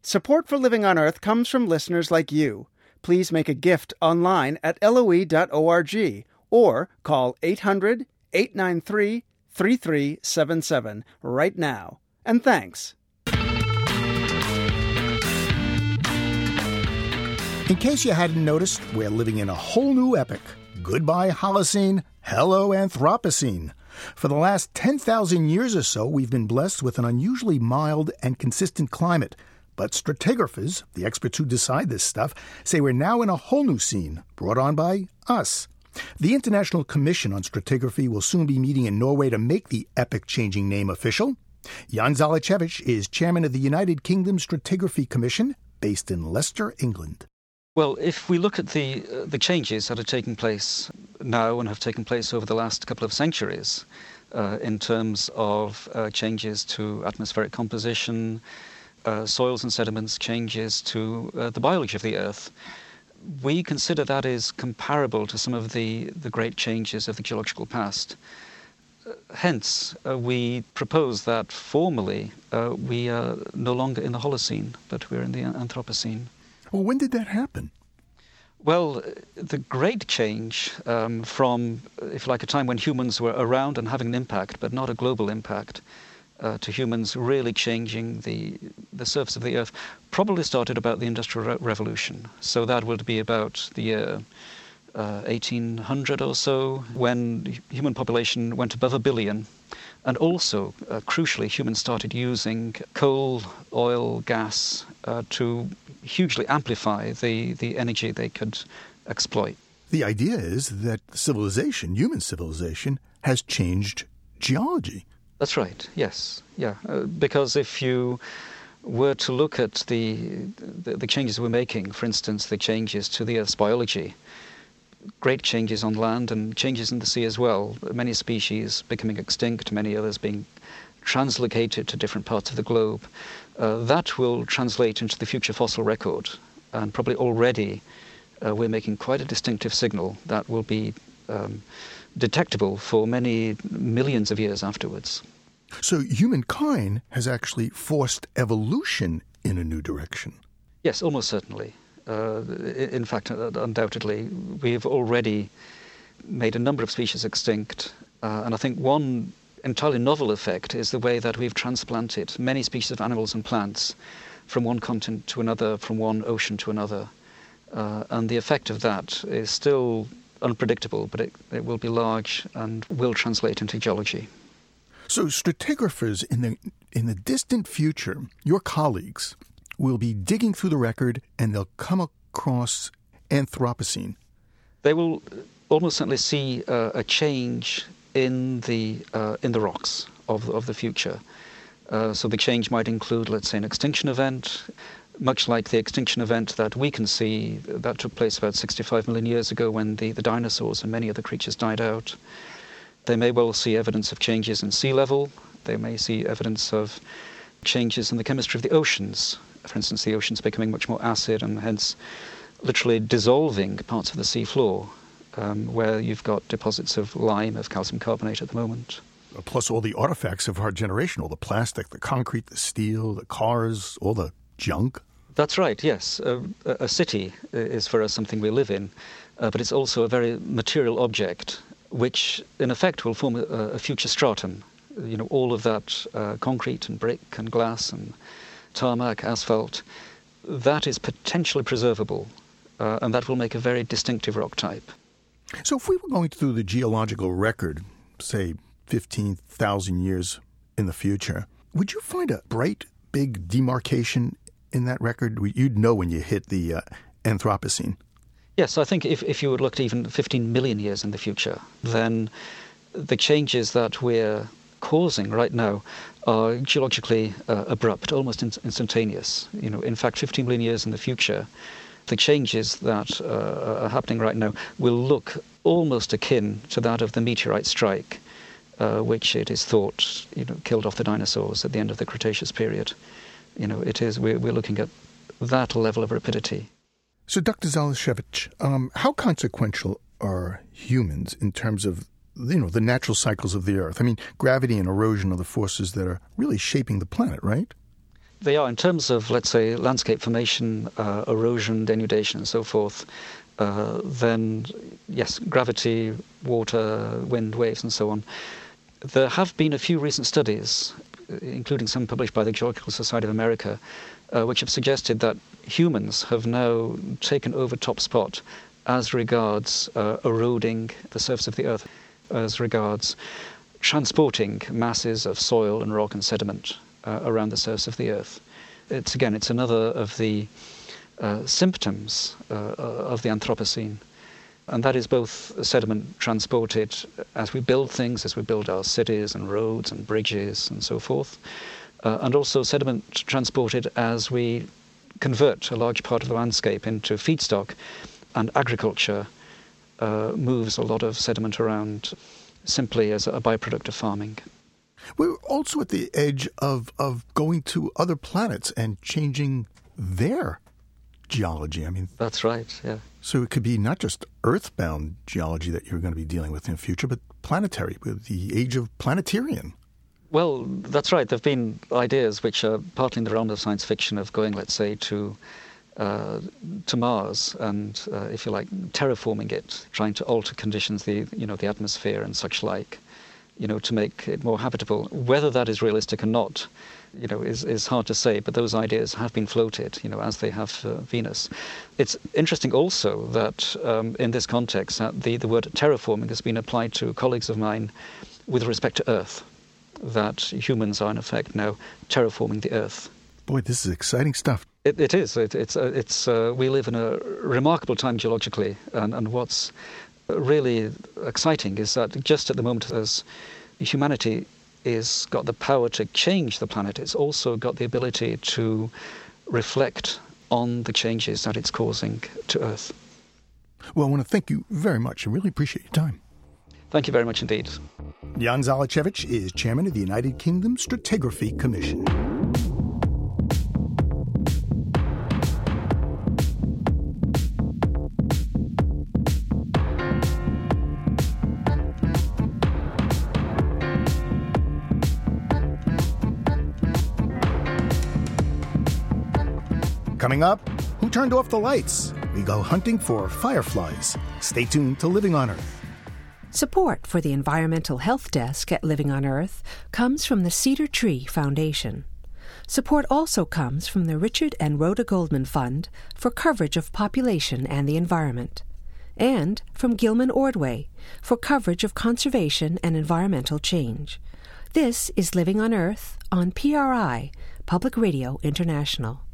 Support for Living on Earth comes from listeners like you. Please make a gift online at LOE.org or call 800-893-3377 right now. And thanks. In case you hadn't noticed, we're living in a whole new epoch. Goodbye Holocene, hello Anthropocene. For the last 10,000 years or so, we've been blessed with an unusually mild and consistent climate. But stratigraphers, the experts who decide this stuff, say we're now in a whole new scene, brought on by us. The International Commission on Stratigraphy will soon be meeting in Norway to make the epoch-changing name official. Jan Zalachevich is chairman of the United Kingdom Stratigraphy Commission, based in Leicester, England. Well, if we look at the changes that are taking place now and have taken place over the last couple of centuries in terms of changes to atmospheric composition, soils and sediments, changes to the biology of the Earth, we consider that is comparable to some of the great changes of the geological past. Hence, we propose that formally we are no longer in the Holocene, but we're in the Anthropocene. Well, when did that happen? Well, the great change from, if you like, a time when humans were around and having an impact, but not a global impact, to humans really changing the surface of the Earth, probably started about the Industrial Revolution. So that would be about the year 1800 or so, when human population went above 1 billion. And also, crucially, humans started using coal, oil, gas to hugely amplify the energy they could exploit. The idea is that civilization, human civilization, has changed geology. That's right, yes. Yeah, because if you were to look at the changes we're making, for instance, the changes to the Earth's biology, great changes on land and changes in the sea as well, many species becoming extinct, many others being translocated to different parts of the globe, that will translate into the future fossil record. And probably already we're making quite a distinctive signal that will be detectable for many millions of years afterwards. So humankind has actually forced evolution in a new direction. Yes, almost certainly. In fact, undoubtedly, we've already made a number of species extinct. And I think one entirely novel effect is the way that we've transplanted many species of animals and plants from one continent to another, from one ocean to another. And the effect of that is still unpredictable, but it will be large and will translate into geology. So stratigraphers in the distant future, your colleagues, will be digging through the record and they'll come across Anthropocene. They will almost certainly see a change in the rocks of the future. So the change might include, let's say, an extinction event, much like the extinction event that we can see that took place about 65 million years ago when the dinosaurs and many other creatures died out. They may well see evidence of changes in sea level. They may see evidence of changes in the chemistry of the oceans. For instance, the oceans becoming much more acid and hence literally dissolving parts of the sea floor, where you've got deposits of lime, of calcium carbonate at the moment. Plus all the artifacts of our generation, all the plastic, the concrete, the steel, the cars, all the junk. That's right, yes. A city is for us something we live in, but it's also a very material object, which in effect will form a future stratum. You know, all of that concrete and brick and glass and tarmac, asphalt, that is potentially preservable, and that will make a very distinctive rock type. So if we were going through the geological record, say 15,000 years in the future, would you find a bright, big demarcation in that record? You'd know when you hit the Anthropocene. Yes, I think if you would look at even 15 million years in the future, then the changes that we're causing right now are geologically abrupt, almost instantaneous. You know, in fact, 15 million years in the future, the changes that are happening right now will look almost akin to that of the meteorite strike, which it is thought, killed off the dinosaurs at the end of the Cretaceous period. We're looking at that level of rapidity. So, Dr. Zalachevich, how consequential are humans in terms of, the natural cycles of the Earth? I mean, gravity and erosion are the forces that are really shaping the planet, right? They are, in terms of, let's say, landscape formation, erosion, denudation, and so forth. Then, yes, gravity, water, wind, waves, and so on. There have been a few recent studies, including some published by the Geological Society of America, which have suggested that humans have now taken over top spot as regards eroding the surface of the Earth, as regards transporting masses of soil and rock and sediment around the surface of the Earth. It's another of the symptoms of the Anthropocene. And that is both sediment transported as we build things, as we build our cities and roads and bridges and so forth, and also sediment transported as we convert a large part of the landscape into feedstock, and agriculture moves a lot of sediment around simply as a byproduct of farming. We're also at the edge of going to other planets and changing their geology. I mean, that's right, yeah. So it could be not just earthbound geology that you're going to be dealing with in the future, but planetary, with the age of planetarian. Well, that's right. There have been ideas which are partly in the realm of science fiction of going, let's say, to Mars and, if you like, terraforming it, trying to alter conditions, the atmosphere and such like, to make it more habitable. Whether that is realistic or not, is hard to say, but those ideas have been floated, as they have Venus. It's interesting also that in this context, the word terraforming has been applied to colleagues of mine with respect to Earth, that humans are in effect now terraforming the Earth. Boy, this is exciting stuff. It is. We live in a remarkable time geologically, and what's really exciting is that just at the moment, as humanity is got the power to change the planet, it's also got the ability to reflect on the changes that it's causing to Earth. Well, I want to thank you very much. I really appreciate your time. Thank you very much indeed. Jan Zalachevich is chairman of the United Kingdom Stratigraphy Commission. Coming up, who turned off the lights? We go hunting for fireflies. Stay tuned to Living on Earth. Support for the Environmental Health Desk at Living on Earth comes from the Cedar Tree Foundation. Support also comes from the Richard and Rhoda Goldman Fund for coverage of population and the environment, and from Gilman Ordway for coverage of conservation and environmental change. This is Living on Earth on PRI, Public Radio International.